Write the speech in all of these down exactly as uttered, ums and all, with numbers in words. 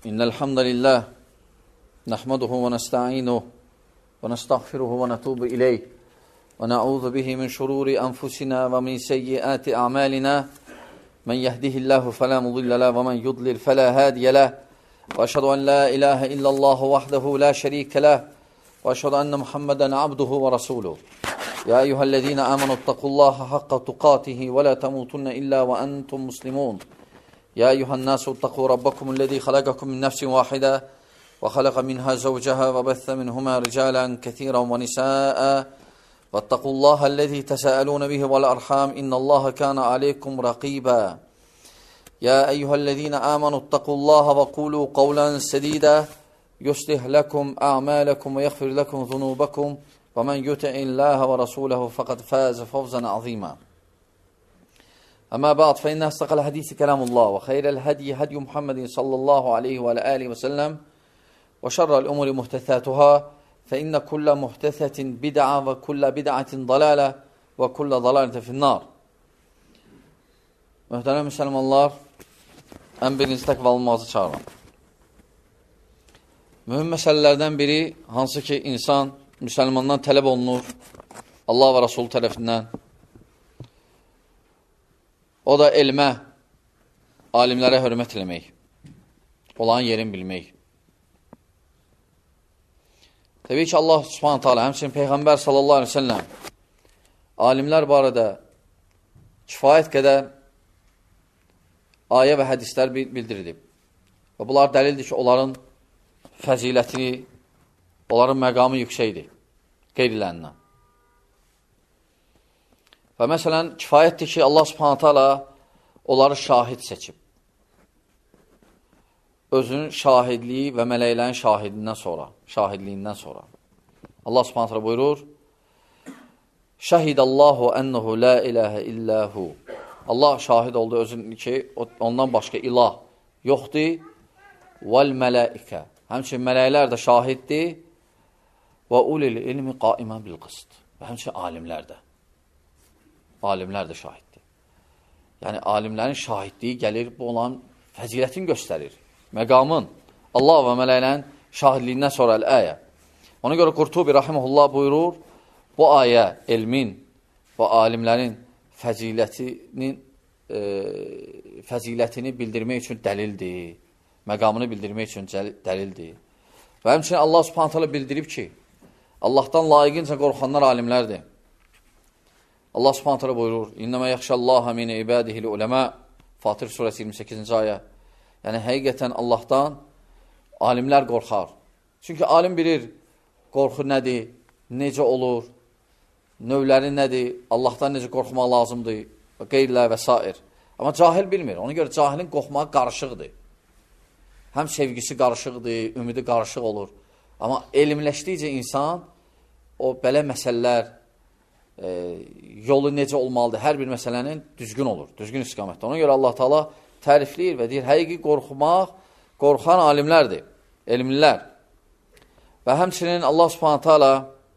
إن الحمد لله نحمده ونستعينه ونستغفره ونتوب إليه ونعوذ به من شرور أنفسنا ومن سيئات أعمالنا من يهده الله فلا مضل له ومن يضلل فلا هادي له وأشهد أن لا إله إلا الله وحده لا شريك له وأشهد أن محمدا عبده ورسوله يا أيها الذين آمنوا اتقوا الله حق تقاته ولا تموتن إلا وأنتم مسلمون يا أيها الناس اتقوا ربكم الذي خلقكم من نفس واحدة وخلق منها زوجها وبث منهما رجالا كثيرا ونساء واتقوا الله الذي تساءلون به والأرحام إن الله كان عليكم رقيبا يا أيها الذين آمنوا اتقوا الله وقولوا قولا سديدا يصلح لكم أعمالكم ويغفر لكم ذنوبكم ومن يطع الله ورسوله فقد فاز فوزا عظيما أما بعد فإن أصدق الحديث كلام الله وخير الهدي هدي محمد صلى الله عليه وعلى آله وسلم وشر الأمور محدثاتها فإن كل محدثة بدعة وكل بدعة ضلالة وكل ضلالة في النار. Möhtərəm müsəlmanlar, ən birinci təqvalımızı çağırın. Mühüm məsələlərdən biri, hansı ki insan müsəlmandan tələb olunur, Allah və Rasul tərəfindən. O da elmə, alimlərə hörmət eləmək, olan yerin bilmək. Təbii ki, Allah subhanətə alə, həmçinin Peyğəmbər sallallahu aleyhi ve selləm alimlər barədə kifayət qədər ayə və hədislər bildirilib. Və bunlar dəlildir ki, onların fəzilətini, onların məqamı yüksəkdir, qeyrilərindən. Və məsələn, kifayətdir ki, Allah subhanətə alə onları şahid seçib. Özünün şahidliyi və mələklərin şahidliyindən sonra, şahidliyindən sonra. Allah subhanətə alə buyurur, Şəhidəllahu ənəhu la iləhə illəhu. Allah şahid oldu özünün ki, ondan başqa ilah yoxdur. Vəl mələikə. Həmçin mələklər də şahiddir. Və ulil ilmi qaimən bil qist. Və həmçin alimlər də. Alimlər də şahiddir. Yəni, alimlərin şahidliyi gəlir, bu olan fəzilətini göstərir. Məqamın, Allah və mələklərin şahidliyindən sonra əl-əyə. Ona görə Qurtubi rahiməhullah buyurur, bu ayə elmin və alimlərin fəzilətinin, e, fəzilətini bildirmək üçün dəlildir. Məqamını bildirmək üçün dəlildir. Və həmçinin Allah subhanət hələ bildirib ki, Allahdan layiqincə qorxanlar alimlərdir. Allah subhanət hələ buyurur, İnnəmə yaxşəllaha min ibadihil uləmə, Fatir surəsi iyirmi səkkizinci ayə. Yəni, həqiqətən Allahdan alimlər qorxar. Çünki alim bilir, qorxu nədir, necə olur, növləri nədir, Allahdan necə qorxmaq lazımdır, qeyrilə və s. Amma cahil bilmir. Ona görə cahilin qorxmağı qarışıqdır. Həm sevgisi qarışıqdır, ümidi qarışıq olur. Amma elmləşdikcə insan o belə məsələlər, e, yolu necə olmalıdır, hər bir məsələnin düzgün olur, düzgün istiqamətdə. Ona görə Allah Taala tərifləyir və deyir, həqiqi qorxmaq, qorxan alimlərdir, elmlilər. Və həmçinin Allah Subhanahu Taala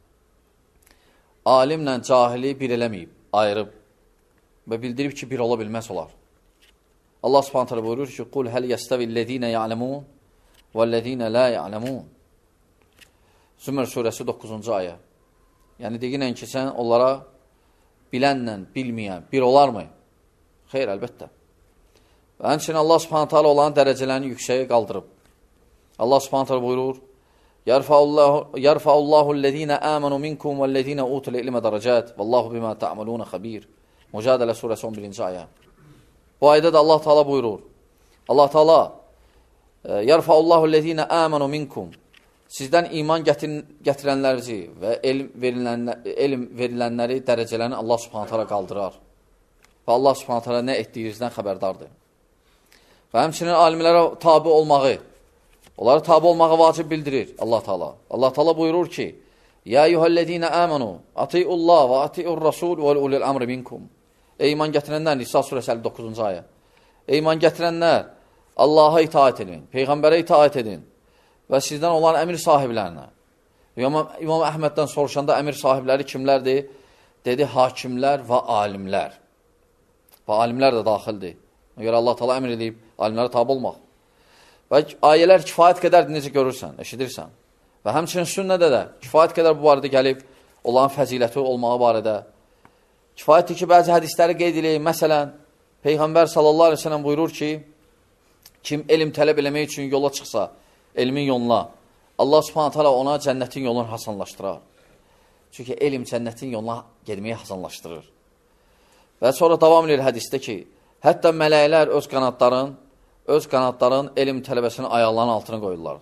alimlə cahili bir eləməyib, ayırıb və bildirib ki, bir ola bilməz olar. Allah Subhanahu Taala buyurur ki, "Qul hal yastevillezine ya'lemun vellezine la ya'lemun." Zümər surəsi doqquzuncu ayə. Yəni deyinən ki, sən onlara bilənlə bilməyən bir olarmı? Xeyr, əlbəttə. Və həmçinin Allah Subhanahu Taala olan dərəcələrini yüksəyə qaldırıb. Allah Subhanahu Taala buyurur: "Yarfa'ullahu allazina amanu minkum vellezina utul ilma daracat vallahu bima ta'malun xabir." Mücadilə surəsi on birinci ayə. Bu ayədə də Allah Taala buyurur. Allah Taala "Yarfa'ullahu allazina amanu minkum." Sizdən iman gətirənlərinizi və elm verilənlər, elm verilənləri dərəcələrini Allah Subhanahu Taala qaldırar. Və Allah Subhanahu Taala nə etdiyinizdən xəbərdardır. Və həmçinin alimlərə tabi olmağı, onlara tabi olmağı vacib bildirir Allah Taala. Allah Taala buyurur ki: "Ya eyyuhellezine amanu, atiullah və atiur rasul və ulul amri minkum." Ey iman gətirənlər, Nisa surəsi əlli doqquzuncu ayə. Ey iman gətirənlər, Allaha itaat edin, peyğəmbərə itaat edin və sizdən olan əmir sahiblərinə. İmam, İmam Əhməddən soruşanda əmir sahibləri kimlərdir? Dedi, hakimlər və alimlər. Və alimlər də daxildir. Ona görə Allah Taala əmr edib alimlərə tabe olmaq. Və ayələr kifayət qədərdir, necə görürsən, eşidirsən. Və həmçinin sünnədə də kifayət qədər bu barədə gəlib, olan fəziləti olmağı barədə. Kifayətdir ki, bəzi hədisləri qeyd edək. Məsələn, Peyğəmbər sallallahu aleyhi ve sellem buyurur ki, kim elm tələb eləmək üçün yola çıxsa, elmin yoluna, Allah subhanahu teala ona cənnətin yolunu hasanlaşdırar. Çünki elm cənnətin yoluna gedməyi hasanlaşdırır. Və sonra davam edir hədisdə ki, hətta mələklər öz qanadların, öz qanadların elm tələbəsinin ayaqlarının altına qoyurlar.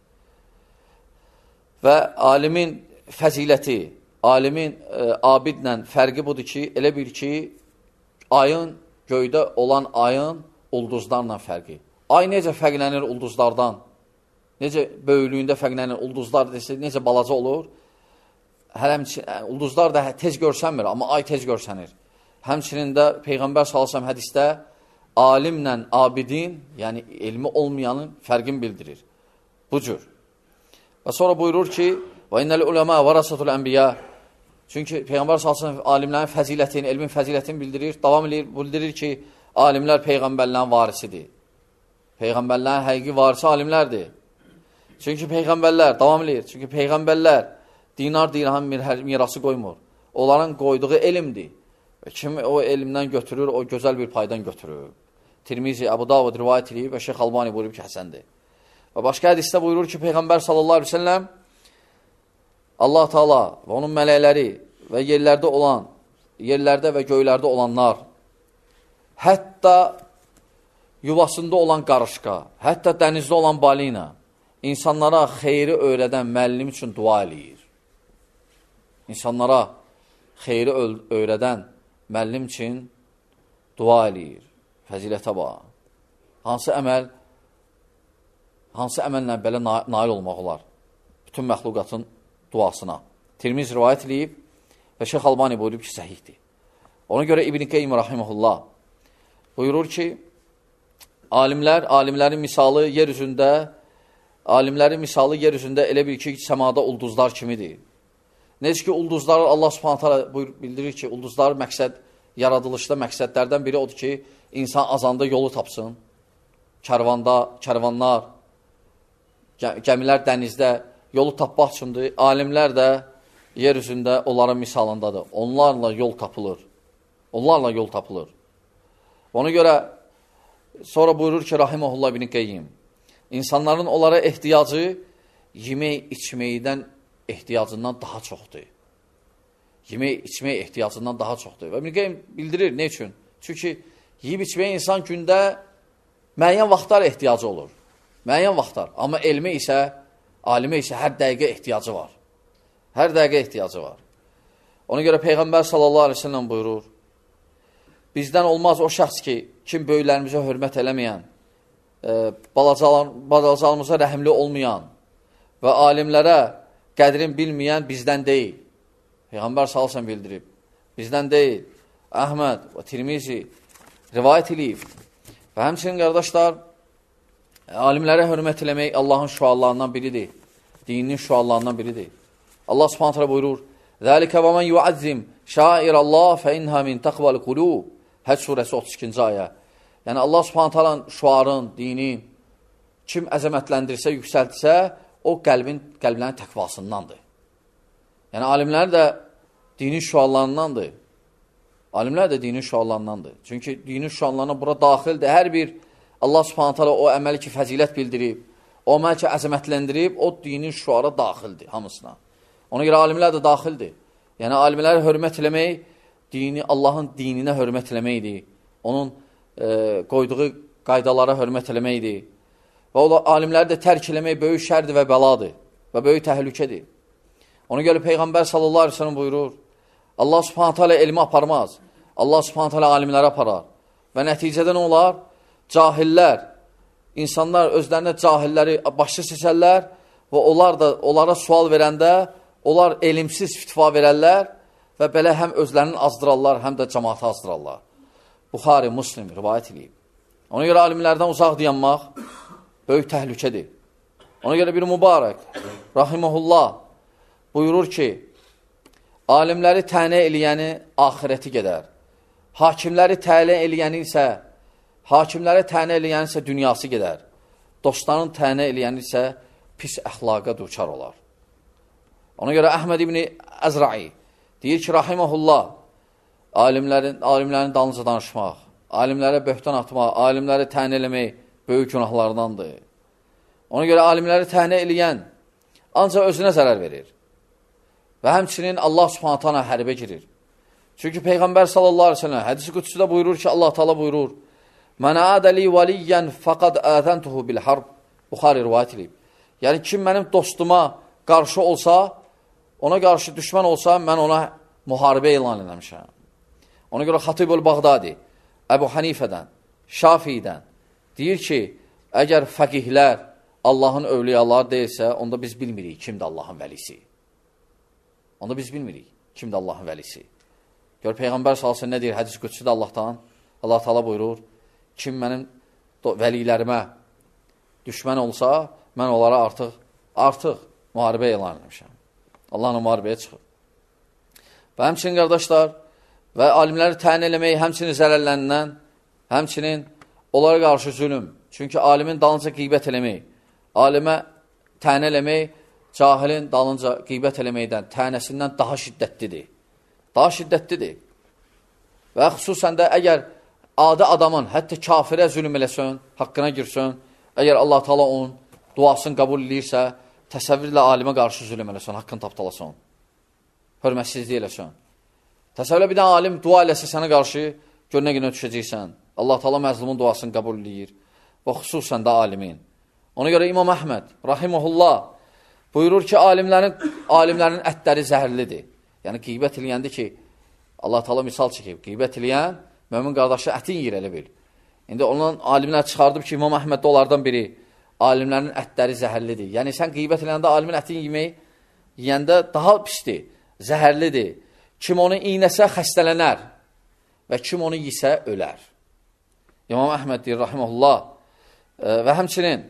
Və alimin fəziləti, alimin e, abidlə fərqi budur ki, elə bir ki, ayın, göydə olan ayın ulduzlarla fərqi. Ay necə fərqlənir ulduzlardan? Necə böyüklüyündə fərqlənir ulduzlar desə, necə balaca olur? Həmçinin, ulduzlar da tez görsənmir, amma ay tez görsənir. Həmçinin də Peyğəmbər sallallahu əleyhi və səlləm hədisdə alimlə abidin, yəni elmi olmayanın fərqini bildirir. Bu cür. Və sonra buyurur ki, və innəl uləmə vərəsatul ənbiyə. Çünki Peyğəmbər sallallahu əleyhi və səlləm alimlərin fəzilətini, elmin fəzilətini bildirir. Davam edir, bildirir ki, alimlər Peyğəmbərlərin varisidir. Peyğəmbərlərin həqiqi varisi alimlərdir. Çünki Peyğəmbərlər, davam edir, çünki Peyğəmbərlər dinar dirham mirası qoymur. Onların qoyduğu elmdir. Və kim o elmdən götürür, o gözəl bir paydan götürür. Tirmizi, Əbu Davud rivayət edib və Şeyx Albani buyurub ki, həsəndir. Və başqa hədisdə buyurur ki, Peyğəmbər sallallahu aleyhi ve sellem Allah Taala və onun mələkləri və yerlərdə olan, yerlərdə və göylərdə olanlar, hətta yuvasında olan qarışqa, hətta dənizdə olan balina, insanlara xeyri öyrədən müəllim üçün dua eləyir. İnsanlara xeyri öyrədən müəllim üçün dua eləyir. Fəzilətə bax. Hansı əməl, hansı əməllə belə nail olmaq olar? Bütün məxluqatın duasına. Tirmiz rivayət eləyib və Şeyx Albani buyurub ki, səhihdir. Ona görə İbn-i Qeym rahimehullah buyurur ki, alimlər, alimlərin misalı yer üzündə, alimlərin misalı yer üzündə elə bir ki, səmada ulduzlar kimidir. Necə ki, ulduzlar, Allah subhanahu teala bildirir ki, ulduzlar məqsəd, yaradılışda məqsədlərdən biri odur ki, insan azanda yolu tapsın. Kərvanda, kərvanlar, gəmilər dənizdə yolu tapmaq üçündür. Alimlər də yer üzündə onların misalındadır. Onlarla yol tapılır. Onlarla yol tapılır. Ona görə sonra buyurur ki, Rahiməhullah ibn Qeyyim, insanların onlara ehtiyacı yemək, içməkdən ehtiyacından daha çoxdur. Yemək, içmək ehtiyacından daha çoxdur. Və ibn Qeyyim bildirir, ne üçün? Çünki yiyib içməyə insan gündə müəyyən vaxtlar ehtiyacı olur. Müəyyən vaxtlar. Amma elmə isə, alimə isə hər dəqiqə ehtiyacı var. Hər dəqiqə ehtiyacı var. Ona görə Peyğəmbər sallallahu aleyhi ve sellem buyurur, bizdən olmaz o şəxs ki, kim böyüklərimizə hörmət eləməyən, e, balacalarımıza rəhimli olmayan və alimlərə qədrin bilməyən bizdən deyil. Peyğəmbər sallallahu aleyhi ve sellem bildirib. Bizdən deyil. Əhməd və Tirmizi rivayət eləyib. Və həmçinin qardaşlar, alimlərə hörmət eləmək Allahın şüarlarından biridir. Dininin şüarlarından biridir. Allah subhanahu teala buyurur, ذَلِكَ وَمَنْ يُعَزِّمْ شَائِرَ اللّٰهِ فَاِنْهَا مِنْ تَقْوَ الْقُلُوبِ Həc surəsi otuz ikinci ayə. Yəni Allah subhanahu teala'nın şüarın, dinin kim əzəmətləndirsə, yüksəltsə, o qəlbin, qəlblərin təqvasındandır. Yəni alimlər də dinin şüarlarındandır. Alimlər də dinin şüarlarındandır. Çünki dinin şüarlarına bura daxildir. Hər bir Allah subhanahu teala o əməli ki, fəzilət bildirib, o əməli ki, əzəmətləndirib, o dinin şüara daxildir hamısına. Ona görə alimlər də daxildir. Yəni alimlərə hörmət eləmək, dini, Allahın dininə hörmət eləməkdir. Onun e, qoyduğu qaydalara hörmət eləməkdir. Və o alimləri də tərk eləmək böyük şərdir və bəladır və böyük təhlükədir. Ona görə Peyğəmbər sallallahu aleyhi ve sellem buyurur, Allah subhanahu teala elmi aparmaz. Allah subhanahu teala alimləri aparar. Və nəticədə nə olar? Cahillər, insanlar özlərinə cahilləri başlı seçərlər və onlar da onlara sual verəndə onlar elmsiz fitva verərlər və belə həm özlərini azdırarlar, həm də cəmaatı azdırarlar. Buxari, Muslim rivayət edib. Ona görə alimlərdən uzaq dayanmaq böyük təhlükədir. Ona görə bir mübarək, rahiməhullah, buyurur ki, alimləri tənə eləyəni axirəti gedər. Hakimləri tənə eləyəni isə, hakimləri tənə eləyəni isə dünyası gedər. dostların tənə eləyən isə pis əxlaqa duçar olar. Ona görə Əhməd ibn Əzra'i deyir ki, rahiməhullah, alimlərin, alimlərin dalınca danışmaq, alimlərə böhtan atmaq, alimləri tənə eləmək böyük günahlardandır. Ona görə alimləri tənə eləyən ancaq özünə zərər verir. Və həmçinin Allah subhanət hala hərbə girir. Çünki Peyğəmbər sallallahu aleyhi ve sellem hədisi qüdsüdə buyurur ki, Allah taala buyurur, Mən ədəli valiyyən fəqad əzəntuhu bil harb. Buxari rivayət edib. Yəni, kim mənim dostuma qarşı olsa, ona qarşı düşmən olsa, mən ona müharibə elan edəmişəm. Ona görə Xatibül Bağdadi, Əbu Hanifədən, Şafiidən deyir ki, əgər fəqihlər Allahın övliyaları deyilsə, onda biz bilmirik kimdir Allahın vəlisi. Onda biz bilmirik kimdir Allahın vəlisi. Gör, Peyğəmbər sallallahu nə deyir hədis qüdsüdə Allahdan? Allah Taala buyurur, kim mənim vəlilərimə düşmən olsa, mən onlara artıq, artıq müharibə elan etmişəm. Allahla müharibəyə çıxır. Və həmçinin, qardaşlar, və alimləri təyin eləmək, həmçinin zərərlərindən, həmçinin onlara qarşı zülüm. Çünki alimin dalınca qeybət eləmək, alimə təyin eləmək, cahilin dalınca qeybət eləməkdən, tənəsindən daha şiddətlidir. Daha şiddətlidir. Və xüsusən də əgər adi adamın, hətta kafirə zülüm eləsən, haqqına girsən, əgər Allah Taala onun duasını qəbul edirsə, təsəvvürlə alimə qarşı zülüm eləsən, haqqını tapdalasan, hörmətsizlik eləsən. Təsəvvürlə bir dənə alim dua eləsə sənə qarşı, gör nə günə düşəcəksən. Allah Taala məzlumun duasını qəbul edir və xüsusən də alimin. Ona görə İmam Əhməd, rahiməhullah, buyurur ki, alimlərin, alimlərin ətləri zəhərlidir. Yəni, qeybət eləyəndə ki, Allah Taala misal çəkib, qeybət eləyən, mömin qardaşı ətin yiyir elə bil. İndi ondan alimlər çıxardıb ki, İmam Əhməd də onlardan biri, alimlərin ətləri zəhərlidir. Yəni, sən qeybət eləyəndə alimin ətin yemək, yiyəndə daha pisdir, zəhərlidir. Kim onu iynəsə xəstələnər və kim onu yisə ölər. İmam Əhməd deyir, rahiməhullah, və həmçinin,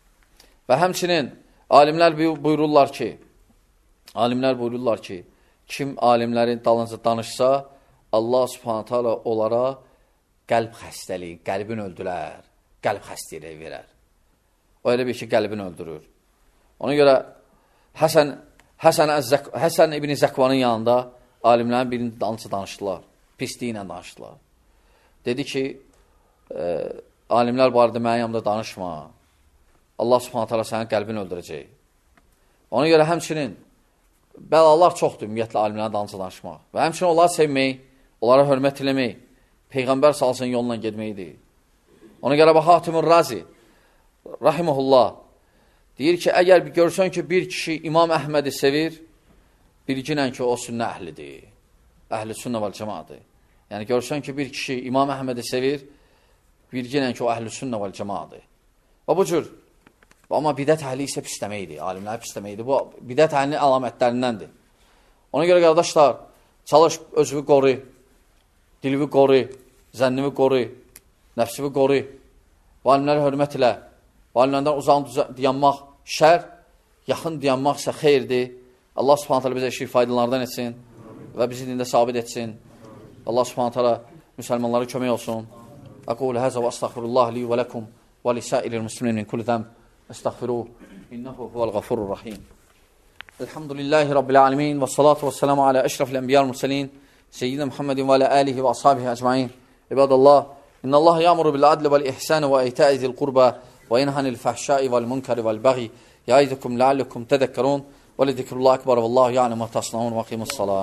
və həmçinin alimlər buyururlar ki, alimlər buyururlar ki, kim alimlərin dalınca danışsa, Allah subhanət hala onlara qəlb xəstəliyi, qəlbin öldürər, qəlb xəstəliyi verər. O elə bir ki, qəlbin öldürür. Ona görə Həsən, Həsən, Əzzək, Həsən ibn Zəkvanın yanında alimlərin birini dalınca danışdılar, pisliyi ilə danışdılar. Dedi ki, e, alimlər barədə mənim yanımda danışma, Allah subhanət hala sənin qəlbini öldürəcək. Ona görə həmçinin bəlalar çoxdur, ümumiyyətlə alimlərin dalınca danışmaq. Və həmçinin onları sevmək, onlara hörmət eləmək, Peyğəmbər salsın yolundan gedməkdir. Ona görə Hatimur Razi, rahiməhullah, deyir ki, əgər görsən ki, bir kişi İmam Əhmədi sevir, bilginən ki, o sünnə əhlidir, əhli sünnə vəl cəmaatdır. Yəni, görsən ki, bir kişi İmam Əhmədi sevir, bilginən ki, o əhli sünnə vəl cəmaatdır. Və bu cür, amma bidət əhli isə pisləməkdir, alimlər pisləməkdir. Bu, bidət əhlinin əlamətlərindəndir. Ona görə, qardaşlar, çalış, özünü qoru, dilini qoru, zənnini qoru, nəfsini qoru, alimləri hörmət ilə, alimlərdən uzaq dayanmaq şər, yaxın dayanmaq isə xeyirdir. Allah subhanət hələ bizə işi faydalardan etsin və bizi dində sabit etsin. Allah subhanət hələ müsəlmanlara kömək olsun. Əqul həzə və əstəxfirullah li və ləkum və lisailir müslimin min kulli zəm. Estağfiruhu innehu huvel gafurur rahim. Elhamdülillahi rabbil alamin və salatu vəsselamu alə əşrafil enbiya'l mursalin seyyidina Muhammedin və alə alihi və ashabihi ecmaîn. İbadallah, innallaha ya'muru bil adli vel ihsani və ita'i zil qurba və yenhanil fahşai vel munkari vel baghi. Ya'idukum la'allakum tadhakkarun. Ve lizikrullah ekber vallahu ya'lemu ma tasnaun ve aqimus salat.